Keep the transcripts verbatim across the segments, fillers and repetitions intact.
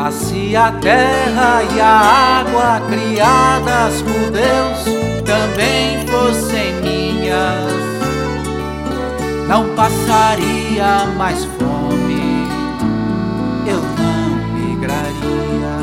Se a terra e a água criadas por Deus também fossem minhas, não passaria mais fome, eu não migraria.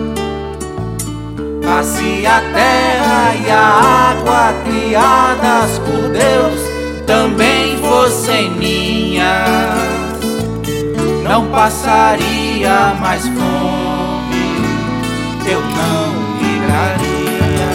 Mas se a terra e a água criadas por Deus também fossem minhas, não passaria mais fome, eu não migraria.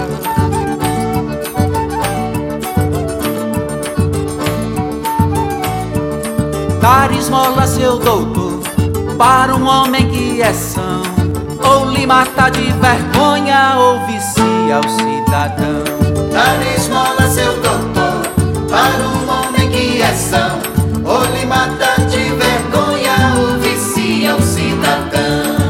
Dar esmola, seu doutor, para um homem que é são, ou lhe mata de vergonha, ou vicia o cidadão. Dar esmola, seu doutor, para um homem que é são, ou lhe mata de vergonha, ou vicia o cidadão.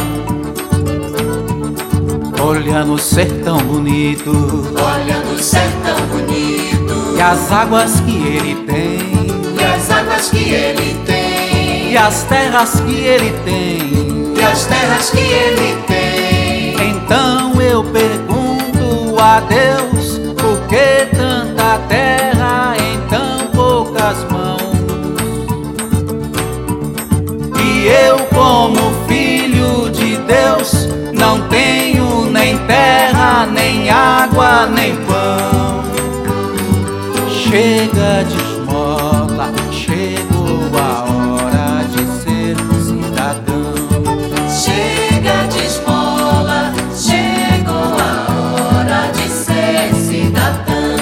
Olha no sertão bonito, olha no sertão bonito, e as águas que ele tem, e as águas que ele tem, e as terras que ele tem, e as terras que ele tem. Então eu pergunto a Deus, por que tanta terra em tão poucas mãos? E eu, como filho de Deus, não tenho nem terra, nem água, nem pão. Chega de esmola, chegou a hora de ser cidadão. Chega de esmola, chegou a hora de ser cidadão.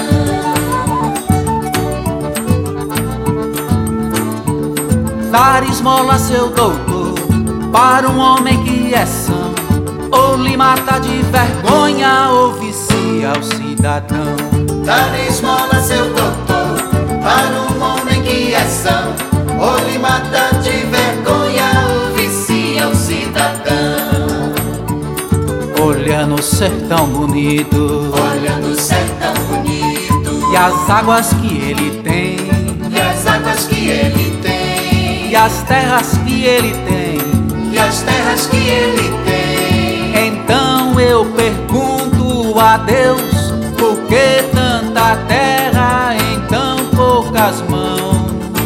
Dar esmola, seu doutor, para um homem que é são, ou lhe mata de vergonha, ou vicia o cidadão. Dar esmola, seu doutor, para um homem que é são, ou lhe mata de vergonha, ou vicia o cidadão. Olha no sertão bonito, olha no sertão bonito, e as águas que ele tem, e as águas que ele tem, e as terras que ele tem, e as terras que ele tem. Então eu pergunto a Deus, por que tanta terra em tão poucas mãos?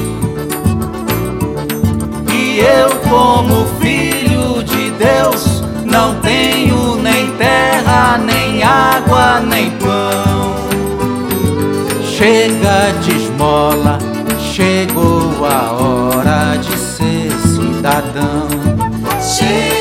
E eu, como filho de Deus, não tenho nem terra, nem água, nem pão. Chega de esmola, chegou a hora de ser cidadão. Chega